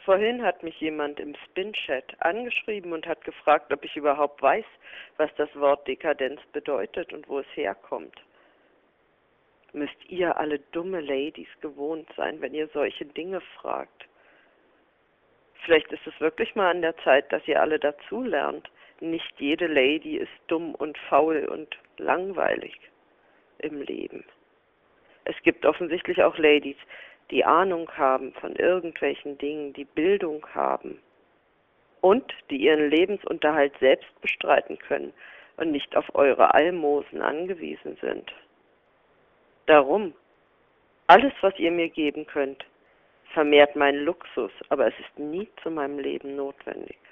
Vorhin hat mich jemand im Spin-Chat angeschrieben und hat gefragt, ob ich überhaupt weiß, was das Wort Dekadenz bedeutet und wo es herkommt. Müsst ihr alle dumme Ladies gewohnt sein, wenn ihr solche Dinge fragt. Vielleicht ist es wirklich mal an der Zeit, dass ihr alle dazulernt. Nicht jede Lady ist dumm und faul und langweilig im Leben. Es gibt offensichtlich auch Ladies, die Ahnung haben von irgendwelchen Dingen, die Bildung haben und die ihren Lebensunterhalt selbst bestreiten können und nicht auf eure Almosen angewiesen sind. Darum, alles, was ihr mir geben könnt, vermehrt meinen Luxus, aber es ist nie zu meinem Leben notwendig.